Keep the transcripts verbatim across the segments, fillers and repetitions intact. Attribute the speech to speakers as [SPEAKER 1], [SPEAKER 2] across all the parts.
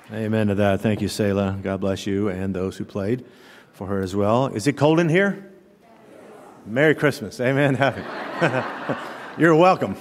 [SPEAKER 1] Amen to that. Thank you, Selah. God bless you and those who played for her as well. Is it cold in here? Merry Christmas. Amen. Happy. You're welcome.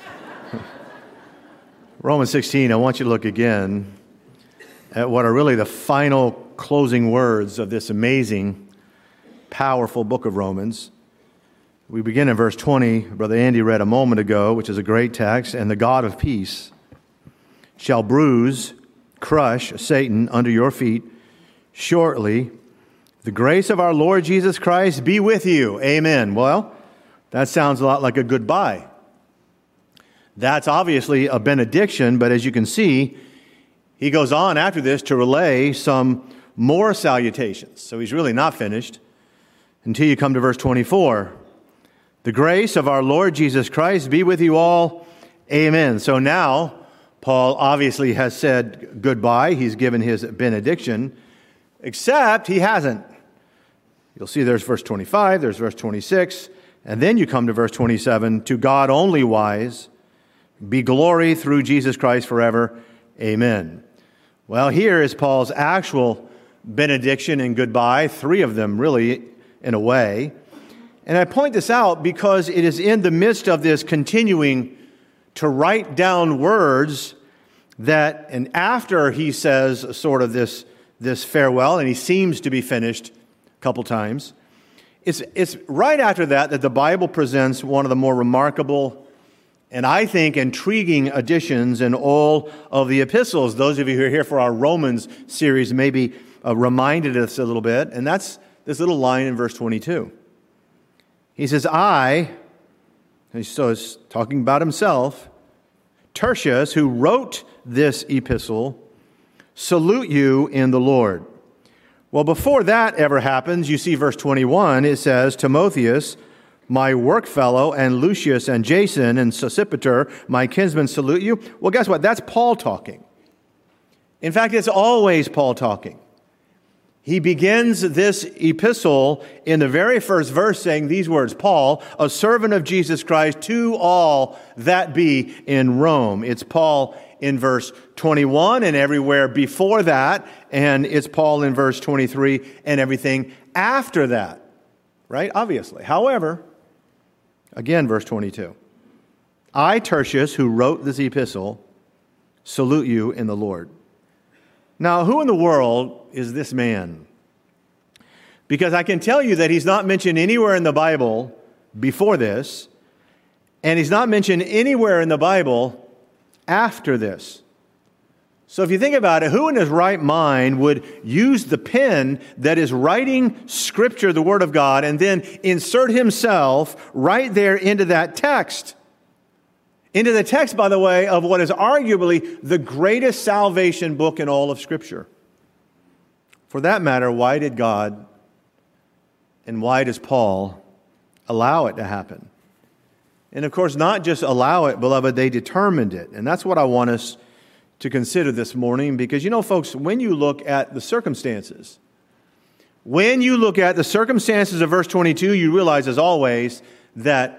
[SPEAKER 1] Romans sixteen, I want you to look again at what are really the final closing words of this amazing, powerful book of Romans. We begin in verse twenty. Brother Andy read a moment ago, which is a great text. And the God of peace shall bruise, crush Satan under your feet shortly. The grace of our Lord Jesus Christ be with you. Amen. Well, that sounds a lot like a goodbye. That's obviously a benediction, but as you can see, he goes on after this to relay some more salutations. So he's really not finished until you come to verse twenty-four. The grace of our Lord Jesus Christ be with you all. Amen. So now, Paul obviously has said goodbye. He's given his benediction, except he hasn't. You'll see there's verse twenty-five, there's verse twenty-six, and then you come to verse twenty-seven. To God only wise, be glory through Jesus Christ forever. Amen. Well, here is Paul's actual benediction and goodbye, three of them really in a way. And I point this out because it is in the midst of this continuing to write down words that, and after he says sort of this, this farewell, and he seems to be finished a couple times, it's, it's right after that that the Bible presents one of the more remarkable and I think intriguing additions in all of the epistles. Those of you who are here for our Romans series maybe uh, reminded us a little bit, and that's this little line in verse twenty-two. He says, I, and so he's talking about himself, Tertius, who wrote this epistle, salute you in the Lord. Well, before that ever happens, you see verse twenty-one, it says, Timotheus, my workfellow, and Lucius and Jason and Sosipater, my kinsmen, salute you. Well, guess what? That's Paul talking. In fact, it's always Paul talking. He begins this epistle in the very first verse saying these words, Paul, a servant of Jesus Christ, to all that be in Rome. It's Paul in verse twenty-one and everywhere before that, and it's Paul in verse twenty-three and everything after that, right? Obviously. However, again, verse twenty-two, I, Tertius, who wrote this epistle, salute you in the Lord. Now, who in the world is this man? Because I can tell you that he's not mentioned anywhere in the Bible before this, and he's not mentioned anywhere in the Bible after this. So if you think about it, who in his right mind would use the pen that is writing Scripture, the Word of God, and then insert himself right there into that text? Into the text, by the way, of what is arguably the greatest salvation book in all of Scripture. For that matter, why did God and why does Paul allow it to happen? And of course, not just allow it, beloved, they determined it. And that's what I want us to consider this morning, because, you know, folks, when you look at the circumstances, when you look at the circumstances of verse twenty-two, you realize, as always, that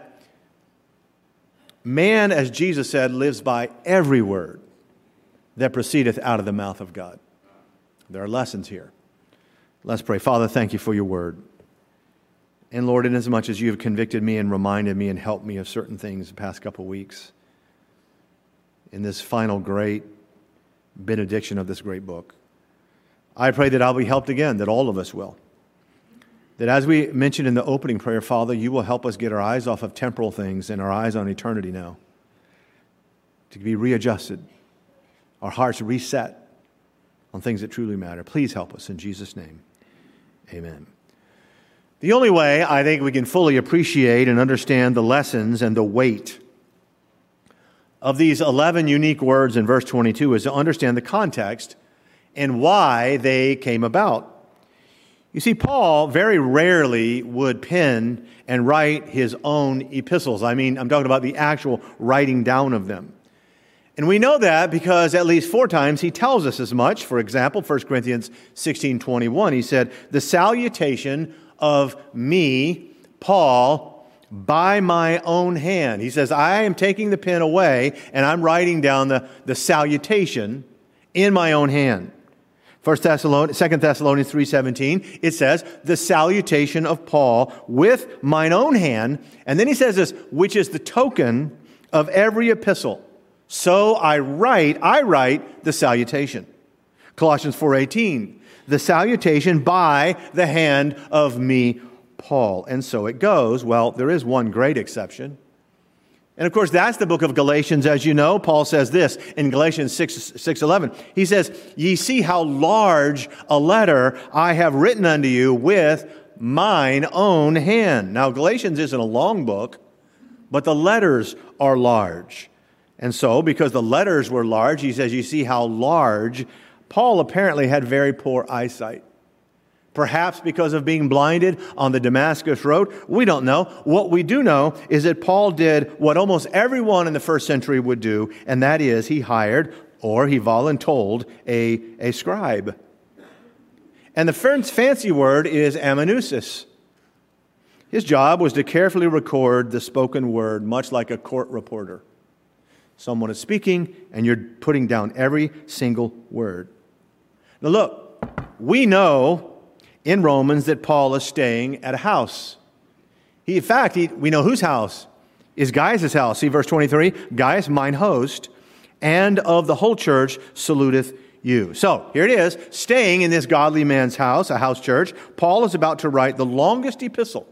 [SPEAKER 1] man, as Jesus said, lives by every word that proceedeth out of the mouth of God. There are lessons here. Let's pray. Father, thank you for your word. And Lord, inasmuch as you have convicted me and reminded me and helped me of certain things the past couple of weeks, in this final great benediction of this great book, I pray that I'll be helped again, that all of us will. That as we mentioned in the opening prayer, Father, you will help us get our eyes off of temporal things and our eyes on eternity now, to be readjusted, our hearts reset on things that truly matter. Please help us in Jesus' name. Amen. The only way I think we can fully appreciate and understand the lessons and the weight of these eleven unique words in verse twenty-two is to understand the context and why they came about. You see, Paul very rarely would pen and write his own epistles. I mean, I'm talking about the actual writing down of them. And we know that because at least four times he tells us as much. For example, First Corinthians sixteen twenty-one, he said, the salutation of me, Paul, by my own hand. He says, I am taking the pen away and I'm writing down the, the salutation in my own hand. First Thessalonians, Second Thessalonians three seventeen, it says, the salutation of Paul with mine own hand. And then he says this, which is the token of every epistle. So I write, I write the salutation. Colossians four eighteen, the salutation by the hand of me, Paul. And so it goes. Well, there is one great exception. And of course, that's the book of Galatians, as you know. Paul says this in Galatians six eleven. He says, ye see how large a letter I have written unto you with mine own hand. Now, Galatians isn't a long book, but the letters are large. And so, because the letters were large, he says, you see how large. Paul apparently had very poor eyesight. Perhaps because of being blinded on the Damascus Road. We don't know. What we do know is that Paul did what almost everyone in the first century would do, and that is he hired or he voluntold a, a scribe. And the fancy word is amanuensis. His job was to carefully record the spoken word, much like a court reporter. Someone is speaking, and you're putting down every single word. Now look, we know in Romans that Paul is staying at a house. He, in fact, he, we know whose house is Gaius' house. See verse twenty-three, Gaius, mine host, and of the whole church saluteth you. So here it is, staying in this godly man's house, a house church. Paul is about to write the longest epistle,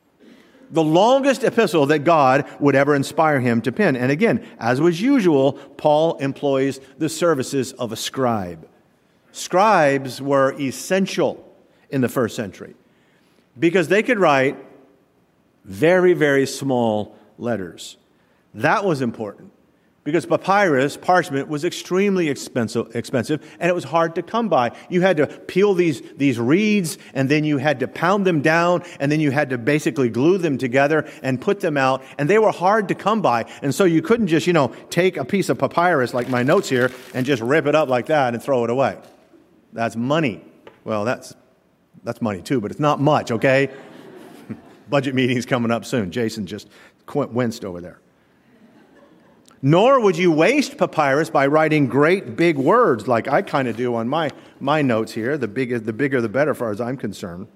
[SPEAKER 1] the longest epistle that God would ever inspire him to pen. And again, as was usual, Paul employs the services of a scribe. Scribes were essential in the first century because they could write very, very small letters. That was important because papyrus, parchment, was extremely expensive, expensive and it was hard to come by. You had to peel these, these reeds and then you had to pound them down and then you had to basically glue them together and put them out, and they were hard to come by. And so you couldn't just, you know, take a piece of papyrus like my notes here and just rip it up like that and throw it away. That's money. Well, that's That's money too, but it's not much, okay? Budget meeting's coming up soon. Jason just winced over there. Nor would you waste papyrus by writing great big words like I kind of do on my, my notes here. The bigger, the bigger the better, as far as I'm concerned.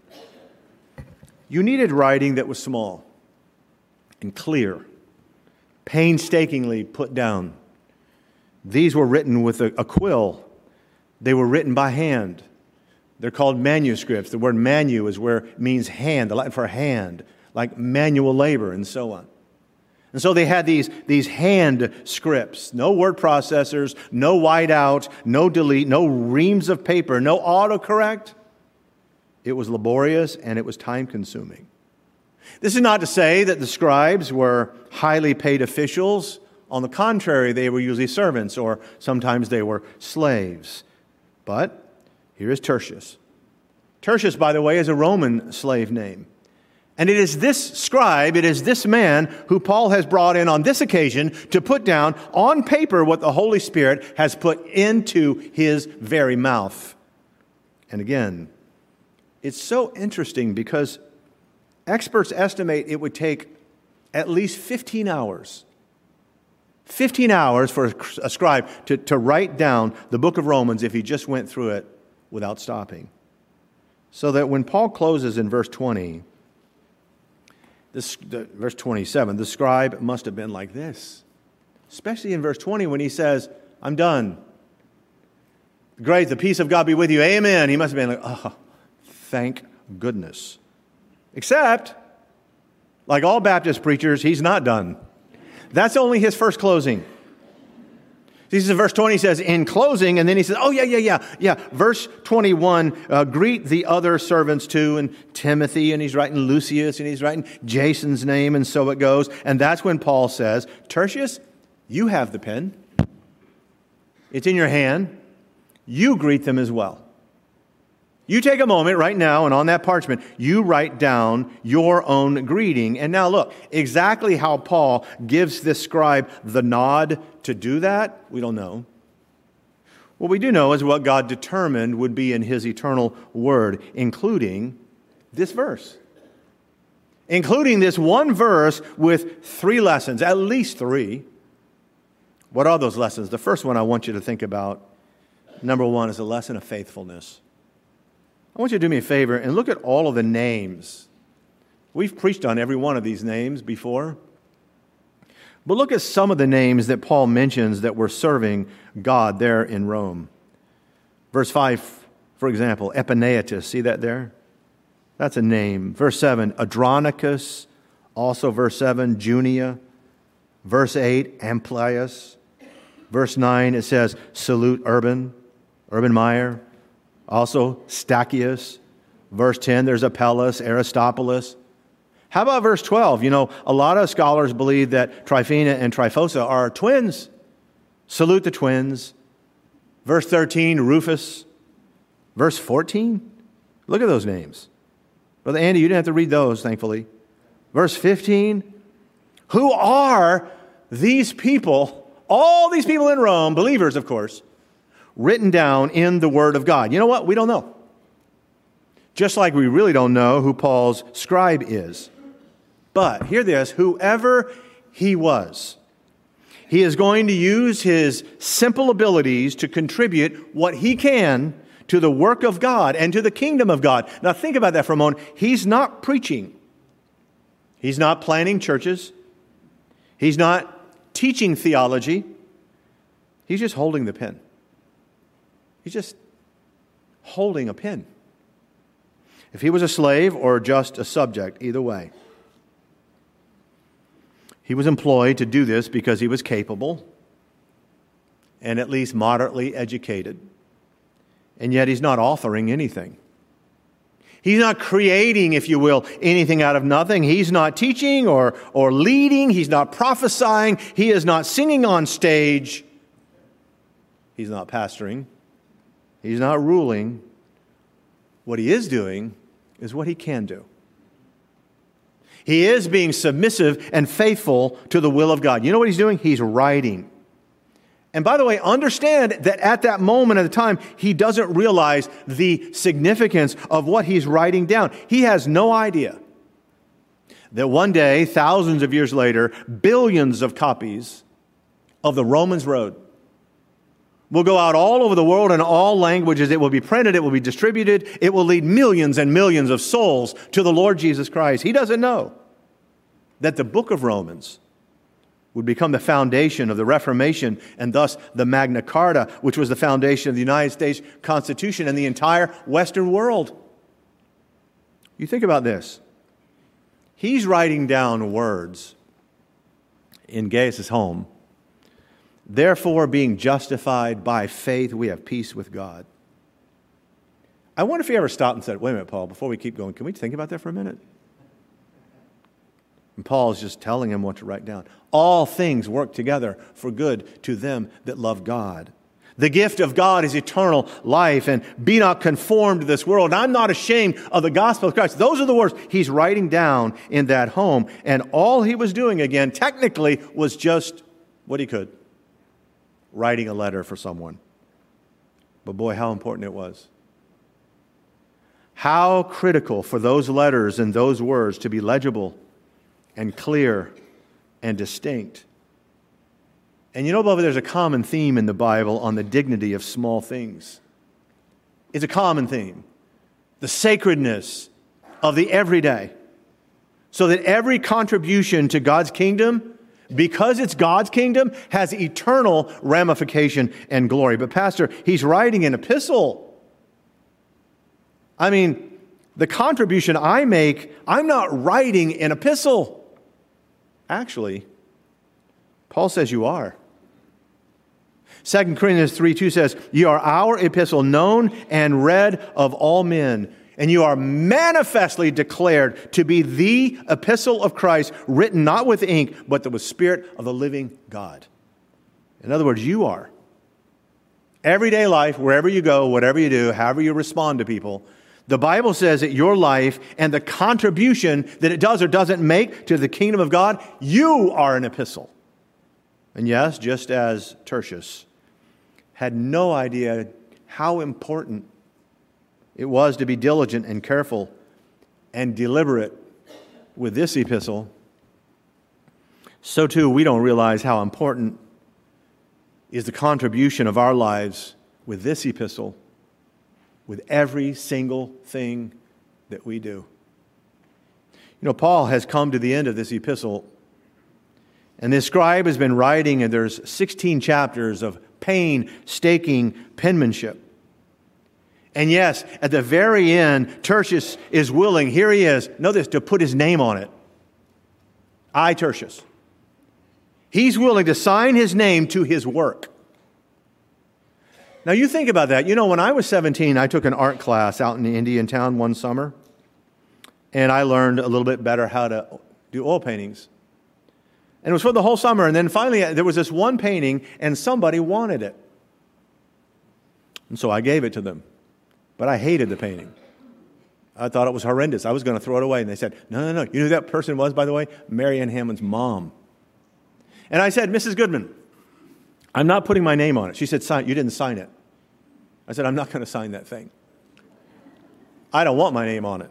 [SPEAKER 1] You needed writing that was small and clear, painstakingly put down. These were written with a, a quill. They were written by hand. They're called manuscripts. The word manu is where it means hand, the Latin for hand, like manual labor and so on. And so they had these, these hand scripts, no word processors, no whiteout, no delete, no reams of paper, no autocorrect. It was laborious and it was time-consuming. This is not to say that the scribes were highly paid officials. On the contrary, they were usually servants or sometimes they were slaves. But here is Tertius. Tertius, by the way, is a Roman slave name. And it is this scribe, it is this man who Paul has brought in on this occasion to put down on paper what the Holy Spirit has put into his very mouth. And again, it's so interesting because experts estimate it would take at least fifteen hours. fifteen hours for a scribe to, to write down the book of Romans if he just went through it without stopping. So that when Paul closes in verse twenty, this, the, verse twenty-seven, the scribe must have been like this. Especially in verse twenty when he says, I'm done. Great, the peace of God be with you. Amen. He must have been like, oh, thank goodness. Except, like all Baptist preachers, he's not done. That's only his first closing. He says in verse twenty, he says, in closing, and then he says, oh, yeah, yeah, yeah, yeah. Verse twenty-one, uh, greet the other servants too, and Timothy, and he's writing Lucius, and he's writing Jason's name, and so it goes. And that's when Paul says, Tertius, you have the pen. It's in your hand. You greet them as well. You take a moment right now, and on that parchment, you write down your own greeting. And now look, exactly how Paul gives this scribe the nod to do that, we don't know. What we do know is what God determined would be in his eternal word, including this verse. Including this one verse with three lessons, at least three. What are those lessons? The first one I want you to think about Number one is a lesson of faithfulness. I want you to do me a favor and look at all of the names. We've preached on every one of these names before. But look at some of the names that Paul mentions that were serving God there in Rome. Verse five, for example, Epaenetus. See that there? That's a name. Verse seven, Andronicus. Also verse seven, Junia. Verse eight, Amplias. Verse nine, it says, salute Urban, Urban Meyer. Also Stachys. Verse ten, there's Apelles, Aristobulus. How about verse twelve? You know, a lot of scholars believe that Tryphena and Tryphosa are twins. Salute the twins. Verse thirteen, Rufus. Verse fourteen, look at those names. Brother Andy, you didn't have to read those, thankfully. Verse fifteen, who are these people, all these people in Rome, believers, of course, written down in the Word of God? You know what? We don't know. Just like we really don't know who Paul's scribe is. But hear this, whoever he was, he is going to use his simple abilities to contribute what he can to the work of God and to the kingdom of God. Now think about that for a moment. He's not preaching. He's not planning churches. He's not teaching theology. He's just holding the pen. He's just holding a pen. If he was a slave or just a subject, either way. He was employed to do this because he was capable and at least moderately educated. And yet he's not authoring anything. He's not creating, if you will, anything out of nothing. He's not teaching or, or leading. He's not prophesying. He is not singing on stage. He's not pastoring. He's not ruling. What he is doing is what he can do. He is being submissive and faithful to the will of God. You know what he's doing? He's writing. And by the way, understand that at that moment of the time, he doesn't realize the significance of what he's writing down. He has no idea that one day, thousands of years later, billions of copies of the Romans Road will go out all over the world in all languages. It will be printed. It will be distributed. It will lead millions and millions of souls to the Lord Jesus Christ. He doesn't know that the book of Romans would become the foundation of the Reformation and thus the Magna Carta, which was the foundation of the United States Constitution and the entire Western world. You think about this. He's writing down words in Gaius' home. Therefore, being justified by faith, we have peace with God. I wonder if he ever stopped and said, wait a minute, Paul, before we keep going, can we think about that for a minute? And Paul is just telling him what to write down. All things work together for good to them that love God. The gift of God is eternal life, and be not conformed to this world. And I'm not ashamed of the gospel of Christ. Those are the words he's writing down in that home. And all he was doing, again, technically, was just what he could. Writing a letter for someone. But boy, how important it was. How critical for those letters and those words to be legible and clear and distinct. And you know, beloved, there's a common theme in the Bible on the dignity of small things. It's a common theme. The sacredness of the everyday. So that every contribution to God's kingdom, because it's God's kingdom, has eternal ramification and glory. But Pastor, he's writing an epistle. I mean, the contribution I make, I'm not writing an epistle. Actually, Paul says you are. Second Corinthians three two says, you are our epistle, known and read of all men. And you are manifestly declared to be the epistle of Christ, written not with ink, but with the Spirit of the living God. In other words, you are. Everyday life, wherever you go, whatever you do, however you respond to people, the Bible says that your life and the contribution that it does or doesn't make to the kingdom of God, you are an epistle. And yes, just as Tertius had no idea how important it was to be diligent and careful and deliberate with this epistle, so too we don't realize how important is the contribution of our lives with this epistle, with every single thing that we do. You know, Paul has come to the end of this epistle, and this scribe has been writing, and there's sixteen chapters of painstaking penmanship. And yes, at the very end, Tertius is willing, here he is, know this, to put his name on it. I, Tertius. He's willing to sign his name to his work. Now you think about that. You know, when I was seventeen, I took an art class out in Indian Town one summer, and I learned a little bit better how to do oil paintings. And it was for the whole summer, and then finally there was this one painting, and somebody wanted it. And so I gave it to them. But I hated the painting. I thought it was horrendous. I was going to throw it away. And they said, no, no, no. You know who that person was, by the way? Mary Ann Hammond's mom. And I said, Missus Goodman, I'm not putting my name on it. She said, sign. You didn't sign it. I said, I'm not going to sign that thing. I don't want my name on it.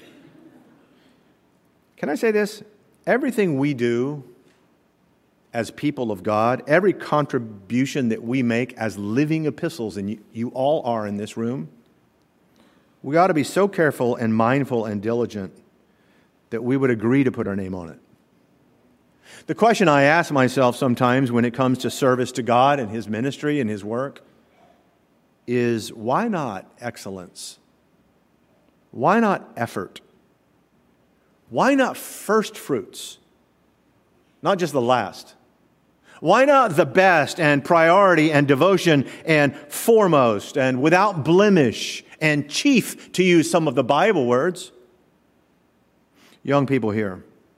[SPEAKER 1] Can I say this? Everything we do as people of God, every contribution that we make as living epistles, and you, you all are in this room, we ought to be so careful and mindful and diligent that we would agree to put our name on it. The question I ask myself sometimes when it comes to service to God and His ministry and His work is, why not excellence? Why not effort? Why not first fruits? Not just the last. Why not the best and priority and devotion and foremost and without blemish and chief, to use some of the Bible words? Young people here,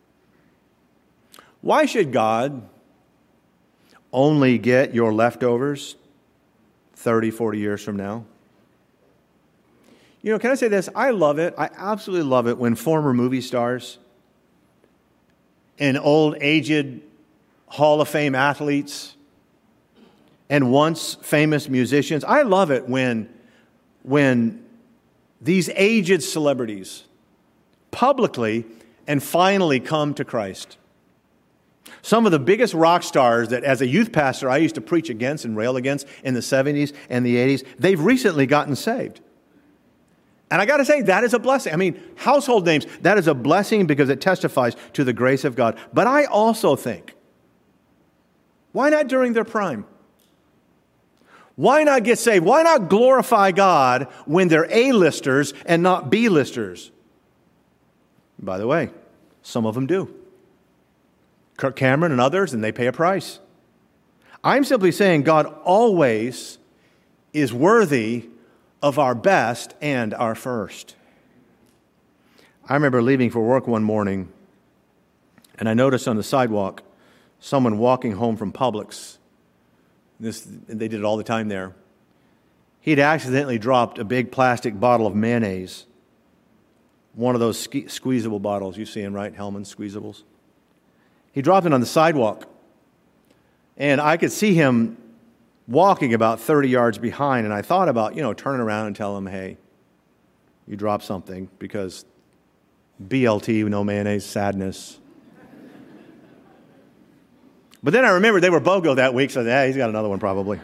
[SPEAKER 1] why should God only get your leftovers thirty, forty years from now? You know, can I say this? I love it. I absolutely love it when former movie stars and old, aged Hall of Fame athletes and once famous musicians, I love it when, when these aged celebrities publicly and finally come to Christ. Some of the biggest rock stars that as a youth pastor I used to preach against and rail against in the seventies and the eighties, they've recently gotten saved. And I got to say, that is a blessing. I mean, household names, that is a blessing because it testifies to the grace of God. But I also think, why not during their prime? Why not get saved? Why not glorify God when they're A-listers and not B-listers? By the way, some of them do. Kirk Cameron and others, and they pay a price. I'm simply saying God always is worthy of our best and our first. I remember leaving for work one morning, and I noticed on the sidewalk someone walking home from Publix. This, they did it all the time there. He'd accidentally dropped a big plastic bottle of mayonnaise. One of those ske- squeezable bottles. You see them, right? Hellmann's squeezables. He dropped it on the sidewalk. And I could see him walking about thirty yards behind. And I thought about, you know, turning around and telling him, hey, you dropped something, because B L T, no mayonnaise, sadness. But then I remembered they were BOGO that week, so yeah, he's got another one probably.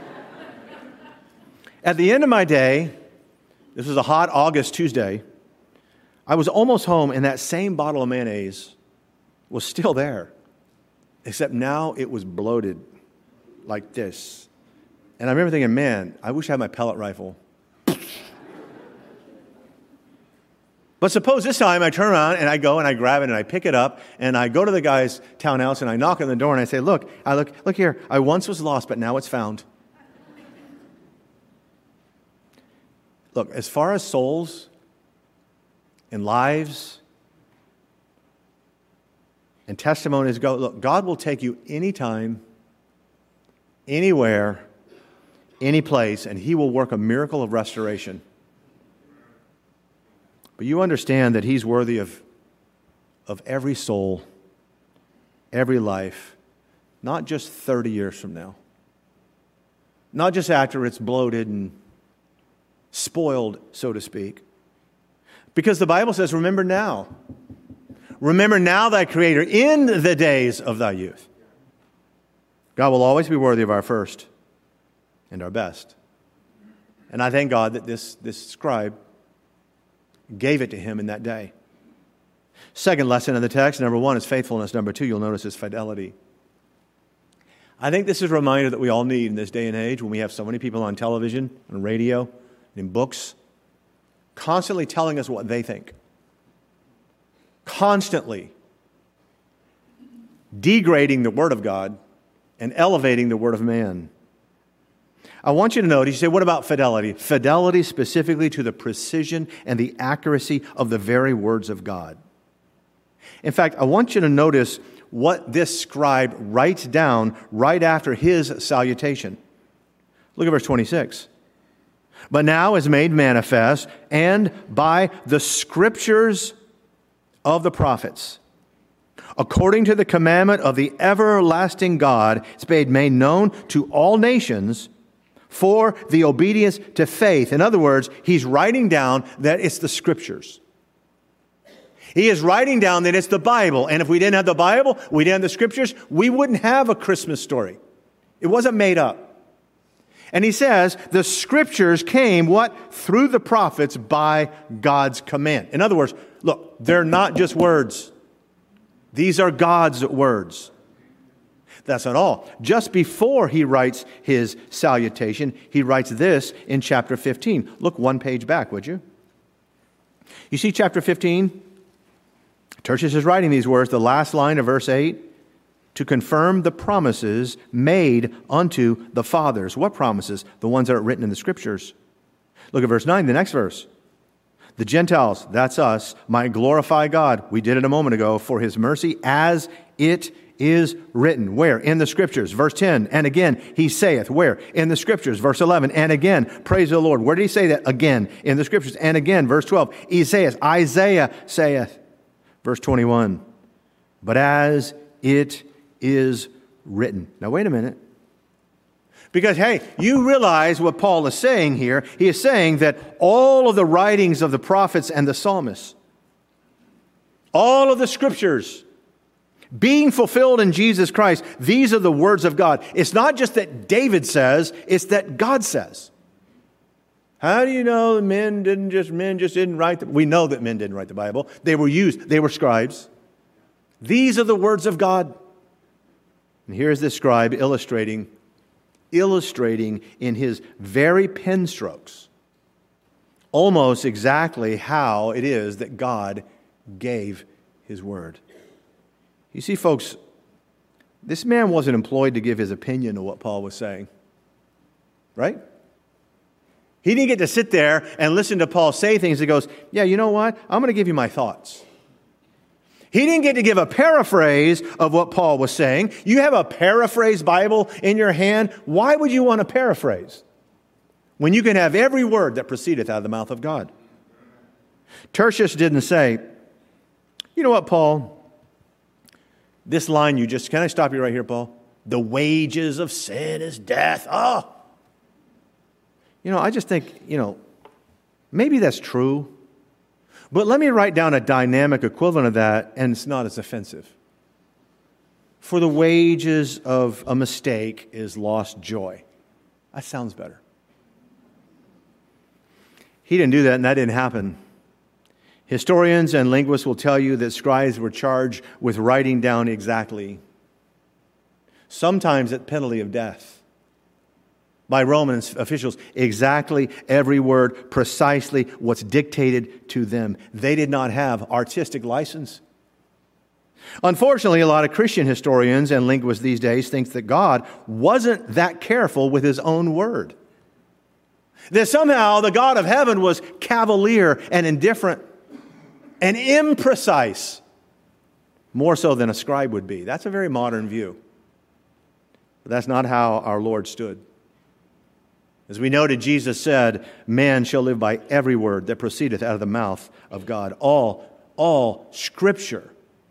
[SPEAKER 1] At the end of my day, this was a hot August Tuesday, I was almost home, and that same bottle of mayonnaise was still there, except now it was bloated like this. And I remember thinking, man, I wish I had my pellet rifle. But suppose this time I turn around and I go and I grab it and I pick it up and I go to the guy's townhouse and I knock on the door and I say, look, I look, look here, I once was lost, but now it's found. Look, as far as souls and lives and testimonies go, look, God will take you anytime, anywhere, any place, and He will work a miracle of restoration. But you understand that He's worthy of, of every soul, every life, not just thirty years from now. Not just after it's bloated and spoiled, so to speak. Because the Bible says, remember now. Remember now thy Creator in the days of thy youth. God will always be worthy of our first and our best. And I thank God that this, this scribe gave it to him in that day. Second lesson in the text, number one, is faithfulness. Number two, you'll notice, is fidelity. I think this is a reminder that we all need in this day and age when we have so many people on television, on radio, in books, constantly telling us what they think. Constantly degrading the Word of God and elevating the Word of man. I want you to notice, you say, what about fidelity? Fidelity specifically to the precision and the accuracy of the very words of God. In fact, I want you to notice what this scribe writes down right after his salutation. Look at verse twenty-six. But now is made manifest, and by the scriptures of the prophets, according to the commandment of the everlasting God, it's made made known to all nations for the obedience to faith. In other words, he's writing down that it's the scriptures. He is writing down that it's the Bible. And if we didn't have the Bible, we didn't have the scriptures, we wouldn't have a Christmas story. It wasn't made up. And he says the scriptures came, what? Through the prophets by God's command. In other words, look, they're not just words. These are God's words. That's not all. Just before he writes his salutation, he writes this in chapter fifteen. Look one page back, would you? You see chapter fifteen? Tertius is writing these words, the last line of verse eight, to confirm the promises made unto the fathers. What promises? The ones that are written in the scriptures. Look at verse nine, the next verse. The Gentiles, that's us, might glorify God. We did it a moment ago, for his mercy as it is written. Where? In the scriptures. Verse ten, and again, he saith. Where? In the scriptures. Verse eleven, and again, praise the Lord. Where did he say that? Again, in the scriptures. And again, verse twelve, he saith, Isaiah saith. Verse twenty-one, but as it is written. Now wait a minute. Because, hey, you realize what Paul is saying here. He is saying that all of the writings of the prophets and the psalmists, all of the scriptures, being fulfilled in Jesus Christ, these are the words of God. It's not just that David says, it's that God says. How do you know that men didn't just men just didn't write the, we know that men didn't write the Bible. They were used, they were scribes. These are the words of God. And here's this scribe illustrating, illustrating in his very pen strokes almost exactly how it is that God gave his word. You see, folks, this man wasn't employed to give his opinion of what Paul was saying. Right? He didn't get to sit there and listen to Paul say things. He goes, yeah, you know what? I'm going to give you my thoughts. He didn't get to give a paraphrase of what Paul was saying. You have a paraphrase Bible in your hand. Why would you want to paraphrase when you can have every word that proceedeth out of the mouth of God? Tertius didn't say, you know what, Paul? This line you just, can I stop you right here, Paul? The wages of sin is death. Oh, you know, I just think, you know, maybe that's true. But let me write down a dynamic equivalent of that, and it's not as offensive. For the wages of a mistake is lost joy. That sounds better. He didn't do that, and that didn't happen. Historians and linguists will tell you that scribes were charged with writing down exactly, sometimes at penalty of death, by Roman officials, exactly every word, precisely what's dictated to them. They did not have artistic license. Unfortunately, a lot of Christian historians and linguists these days think that God wasn't that careful with his own word. That somehow the God of heaven was cavalier and indifferent and imprecise, more so than a scribe would be. That's a very modern view. But that's not how our Lord stood. As we noted, Jesus said, man shall live by every word that proceedeth out of the mouth of God. All, all Scripture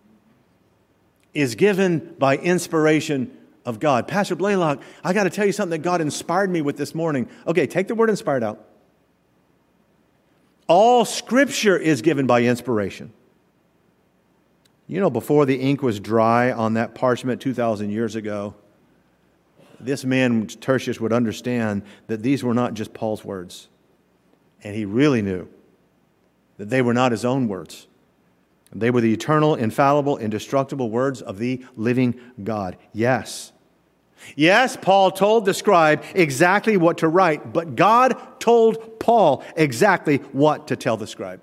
[SPEAKER 1] is given by inspiration of God. Pastor Blaylock, I got to tell you something that God inspired me with this morning. Okay, take the word inspired out. All Scripture is given by inspiration. You know, before the ink was dry on that parchment two thousand years ago, this man, Tertius, would understand that these were not just Paul's words. And he really knew that they were not his own words. They were the eternal, infallible, indestructible words of the living God. Yes. Yes, Paul told the scribe exactly what to write, but God told Paul exactly what to tell the scribe.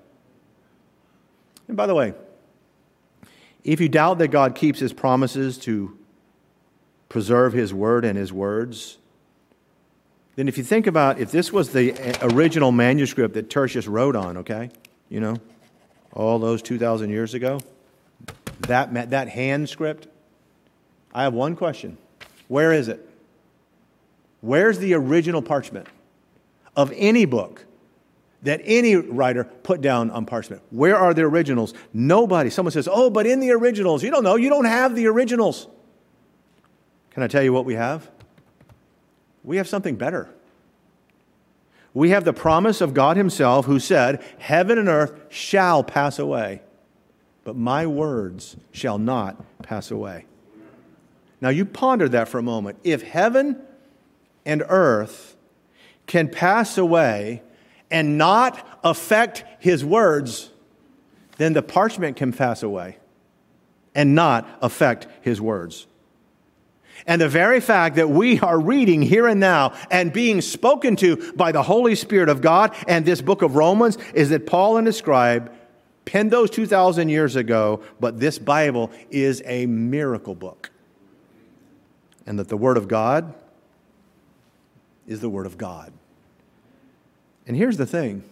[SPEAKER 1] And by the way, if you doubt that God keeps his promises to preserve his word and his words, then if you think about if this was the original manuscript that Tertius wrote on, okay, you know, all those two thousand years ago, that, that hand script, I have one question. Where is it? Where's the original parchment of any book that any writer put down on parchment? Where are the originals? Nobody. Someone says, oh, but in the originals. You don't know. You don't have the originals. Can I tell you what we have? We have something better. We have the promise of God himself who said, heaven and earth shall pass away, but my words shall not pass away. Now you ponder that for a moment. If heaven and earth can pass away and not affect his words, then the parchment can pass away and not affect his words. And the very fact that we are reading here and now and being spoken to by the Holy Spirit of God and this book of Romans is that Paul and the scribe penned those two thousand years ago, but this Bible is a miracle book. And that the Word of God is the Word of God. And here's the thing.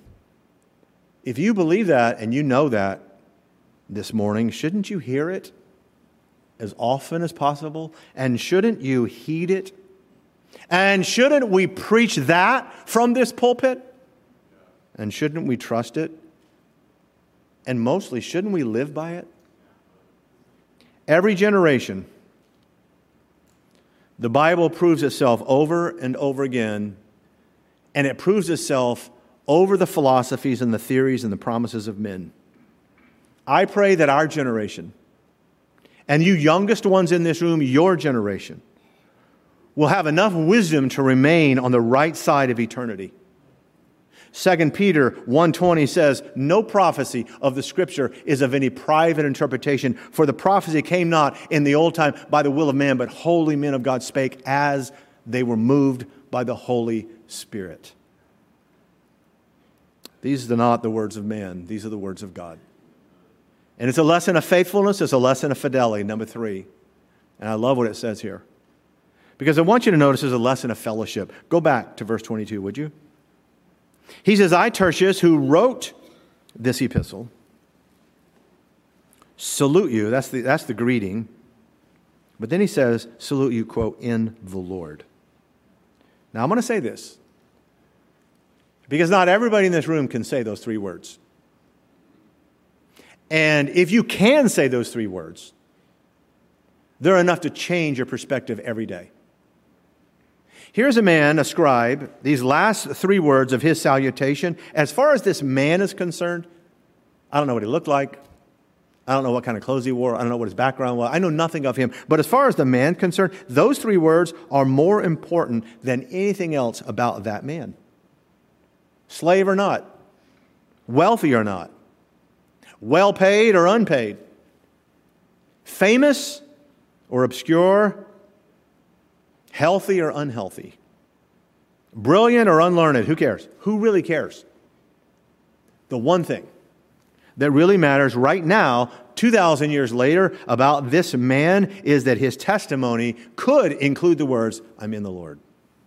[SPEAKER 1] If you believe that and you know that this morning, shouldn't you hear it as often as possible? And shouldn't you heed it? And shouldn't we preach that from this pulpit? And shouldn't we trust it? And mostly, shouldn't we live by it? Every generation, the Bible proves itself over and over again, and it proves itself over the philosophies and the theories and the promises of men. I pray that our generation, and you youngest ones in this room, your generation, will have enough wisdom to remain on the right side of eternity. Second Peter one twenty says, no prophecy of the Scripture is of any private interpretation, for the prophecy came not in the old time by the will of man, but holy men of God spake as they were moved by the Holy Spirit. These are not the words of man. These are the words of God. And it's a lesson of faithfulness. It's a lesson of fidelity, number three. And I love what it says here. Because I want you to notice there's a lesson of fellowship. Go back to verse twenty-two, would you? He says, I, Tertius, who wrote this epistle, salute you. That's the, that's the greeting. But then he says, salute you, quote, in the Lord. Now, I'm going to say this, because not everybody in this room can say those three words. And if you can say those three words, they're enough to change your perspective every day. Here's a man, a scribe, these last three words of his salutation. As far as this man is concerned, I don't know what he looked like. I don't know what kind of clothes he wore. I don't know what his background was. I know nothing of him. But as far as the man concerned, those three words are more important than anything else about that man. Slave or not, wealthy or not, well paid or unpaid, famous or obscure, healthy or unhealthy, brilliant or unlearned, who cares? Who really cares? The one thing that really matters right now, two thousand years later, about this man is that his testimony could include the words, I'm in the Lord.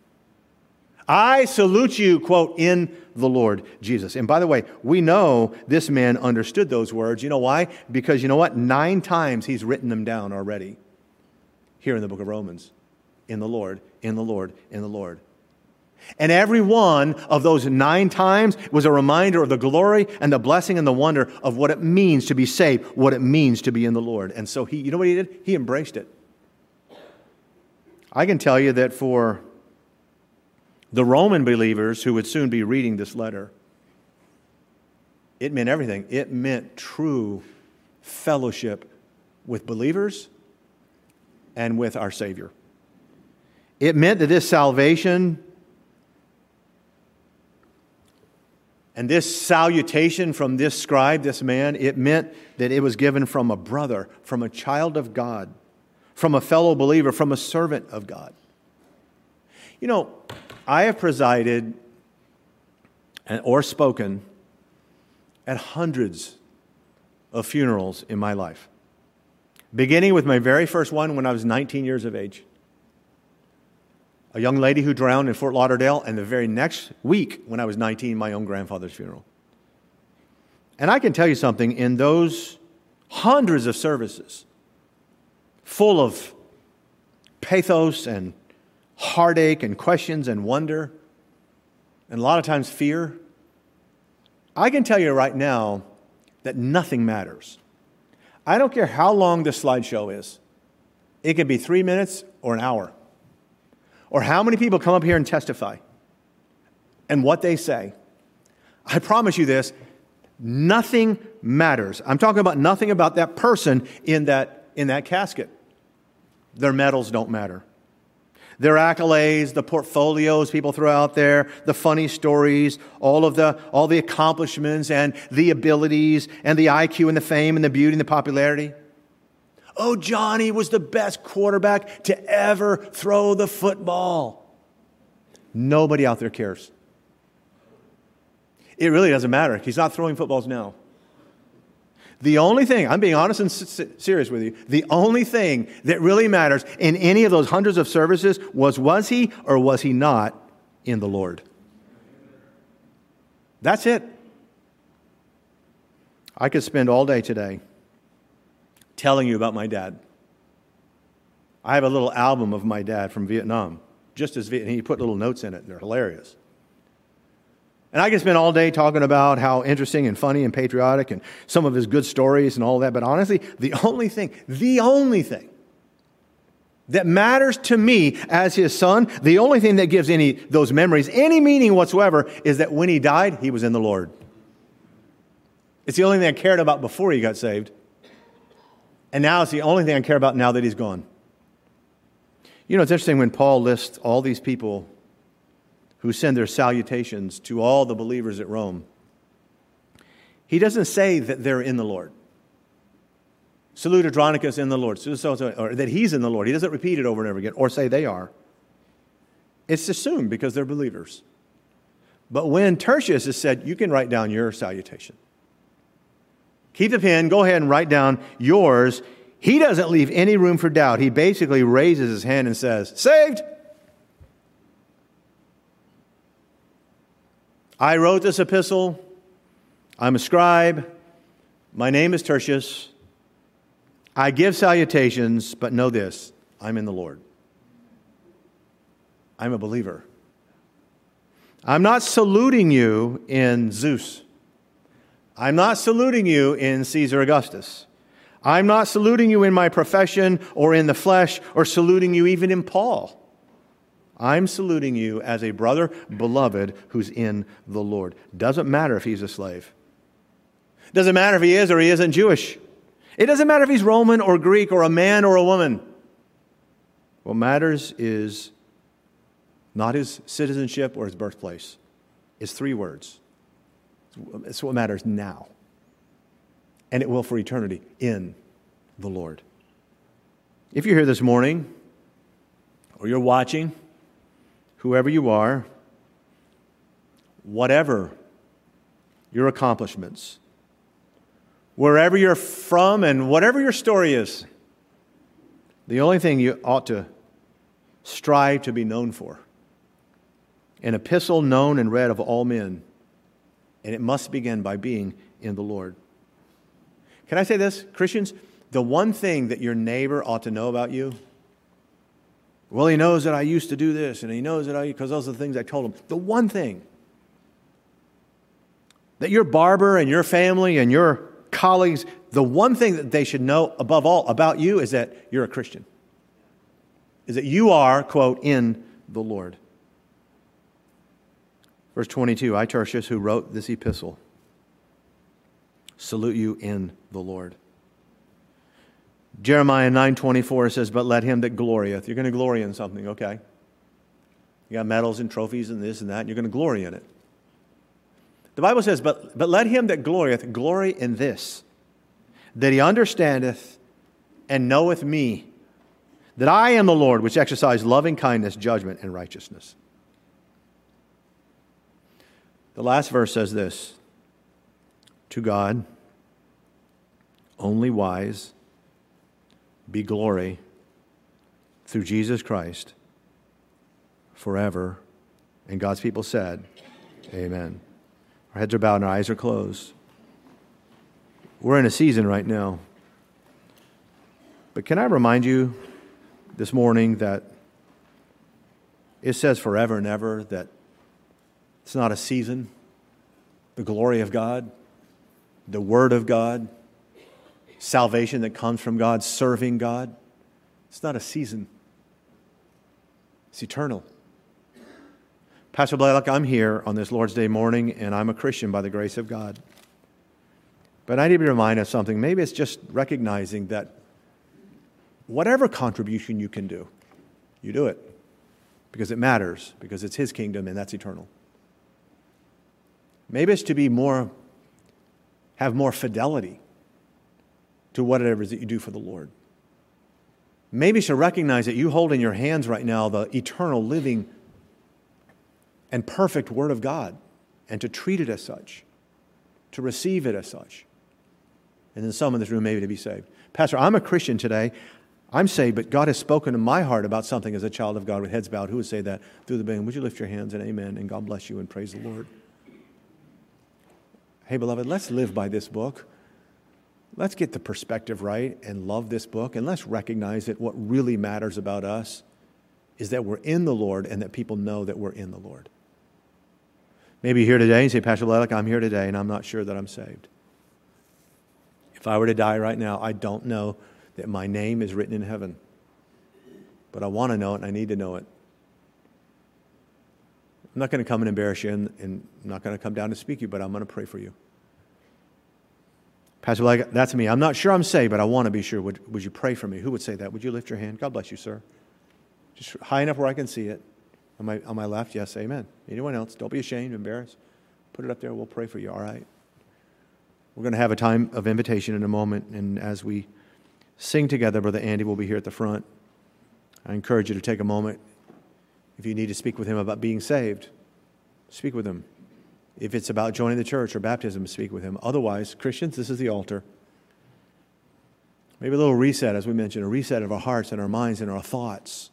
[SPEAKER 1] I salute you, quote, in the Lord Jesus. And by the way, we know this man understood those words. You know why? Because you know what? Nine times he's written them down already here in the book of Romans. In the Lord, in the Lord, in the Lord. And every one of those nine times was a reminder of the glory and the blessing and the wonder of what it means to be saved, what it means to be in the Lord. And so he, you know what he did? He embraced it. I can tell you that for the Roman believers who would soon be reading this letter, it meant everything. It meant true fellowship with believers and with our Savior. It meant that this salvation And this salutation from this scribe, this man, it meant that it was given from a brother, from a child of God, from a fellow believer, from a servant of God. You know, I have presided or spoken at hundreds of funerals in my life, beginning with my very first one when I was nineteen years of age. A young lady who drowned in Fort Lauderdale, and the very next week when I was nineteen, my own grandfather's funeral. And I can tell you something, in those hundreds of services, full of pathos and heartache and questions and wonder, and a lot of times fear, I can tell you right now that nothing matters. I don't care how long the slideshow is. It could be three minutes or an hour. Or how many people come up here and testify and what they say. I promise you this, nothing matters. I'm talking about nothing about that person in that, in that casket. Their medals don't matter. Their accolades, the portfolios people throw out there, the funny stories, all of the, all the accomplishments and the abilities and the I Q and the fame and the beauty and the popularity. Oh, Johnny was the best quarterback to ever throw the football. Nobody out there cares. It really doesn't matter. He's not throwing footballs now. The only thing, I'm being honest and serious with you, the only thing that really matters in any of those hundreds of services was, was he or was he not in the Lord? That's it. I could spend all day today telling you about my dad. I have a little album of my dad from Vietnam, just as Viet- he put little notes in it, and they're hilarious. And I can spend all day talking about how interesting and funny and patriotic and some of his good stories and all that, but honestly, the only thing, the only thing that matters to me as his son, the only thing that gives any those memories any meaning whatsoever is that when he died, he was in the Lord. It's the only thing I cared about before he got saved. And now it's the only thing I care about now that he's gone. You know, it's interesting when Paul lists all these people who send their salutations to all the believers at Rome. He doesn't say that they're in the Lord. Salute Andronicus in the Lord, or that he's in the Lord. He doesn't repeat it over and over again, or say they are. It's assumed because they're believers. But when Tertius is said, you can write down your salutation. Keep the pen, go ahead and write down yours. He doesn't leave any room for doubt. He basically raises his hand and says, saved! I wrote this epistle. I'm a scribe. My name is Tertius. I give salutations, but know this, I'm in the Lord. I'm a believer. I'm not saluting you in Zeus. I'm not saluting you in Caesar Augustus. I'm not saluting you in my profession or in the flesh or saluting you even in Paul. I'm saluting you as a brother, beloved, who's in the Lord. Doesn't matter if he's a slave. Doesn't matter if he is or he isn't Jewish. It doesn't matter if he's Roman or Greek or a man or a woman. What matters is not his citizenship or his birthplace. It's three words. It's what matters now. And it will for eternity, in the Lord. If you're here this morning, or you're watching, whoever you are, whatever your accomplishments, wherever you're from and whatever your story is, the only thing you ought to strive to be known for, an epistle known and read of all men, and it must begin by being in the Lord. Can I say this, Christians? The one thing that your neighbor ought to know about you, well, he knows that I used to do this, and he knows that I, because those are the things I told him. The one thing that your barber and your family and your colleagues, the one thing that they should know above all about you is that you're a Christian. Is that you are, quote, in the Lord. Verse twenty-two, I, Tertius, who wrote this epistle, salute you in the Lord. Jeremiah nine twenty-four says, but let him that glorieth. You're going to glory in something, okay? You got medals and trophies and this and that, and you're going to glory in it. The Bible says, but, but let him that glorieth glory in this, that he understandeth and knoweth me, that I am the Lord, which exercise loving kindness, judgment, and righteousness. The last verse says this, to God, only wise, be glory through Jesus Christ forever. And God's people said, amen. Our heads are bowed and our eyes are closed. We're in a season right now. But can I remind you this morning that it says forever and ever, that it's not a season. The glory of God, the Word of God, salvation that comes from God, serving God, it's not a season. It's eternal. Pastor Blaylock, I'm here on this Lord's Day morning, and I'm a Christian by the grace of God. But I need to be reminded of something. Maybe it's just recognizing that whatever contribution you can do, you do it. Because it matters, because it's His kingdom, and that's eternal. Maybe it's to be more, have more fidelity to whatever it is that you do for the Lord. Maybe it's to recognize that you hold in your hands right now the eternal, living, and perfect Word of God, and to treat it as such, to receive it as such. And then some in this room maybe to be saved. Pastor, I'm a Christian today. I'm saved, but God has spoken to my heart about something as a child of God with heads bowed. Who would say that through the band? Would you lift your hands and amen, and God bless you and praise the Lord. Hey, beloved, let's live by this book. Let's get the perspective right and love this book, and let's recognize that what really matters about us is that we're in the Lord and that people know that we're in the Lord. Maybe you're here today and say, Pastor Blaylock, I'm here today and I'm not sure that I'm saved. If I were to die right now, I don't know that my name is written in heaven. But I want to know it and I need to know it. I'm not going to come and embarrass you, and, and I'm not going to come down to speak to you, but I'm going to pray for you. Pastor Blaylock, that's me. I'm not sure I'm saved, but I want to be sure. Would, would you pray for me? Who would say that? Would you lift your hand? God bless you, sir. Just high enough where I can see it. On my, on my left, yes, amen. Anyone else? Don't be ashamed, embarrassed. Put it up there. We'll pray for you, all right? We're going to have a time of invitation in a moment, and as we sing together, Brother Andy will be here at the front. I encourage you to take a moment. If you need to speak with him about being saved, speak with him. If it's about joining the church or baptism, speak with him. Otherwise, Christians, this is the altar. Maybe a little reset, as we mentioned, a reset of our hearts and our minds and our thoughts.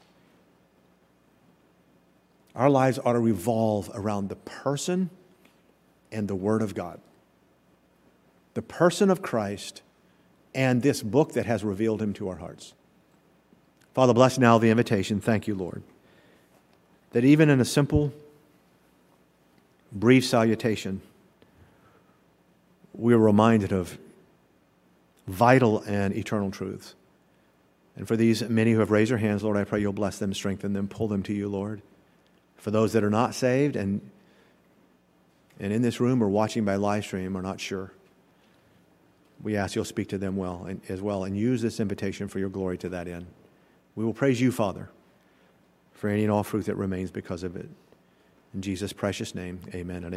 [SPEAKER 1] Our lives ought to revolve around the person and the Word of God. The person of Christ and this book that has revealed Him to our hearts. Father, bless now the invitation. Thank you, Lord, that even in a simple, brief salutation, we are reminded of vital and eternal truths. And for these many who have raised their hands, Lord, I pray you'll bless them, strengthen them, pull them to you, Lord. For those that are not saved and, and in this room or watching by live stream are not sure, we ask you'll speak to them well and, as well, and use this invitation for your glory to that end. We will praise you, Father, for any and all fruit that remains because of it. In Jesus' precious name, amen and amen.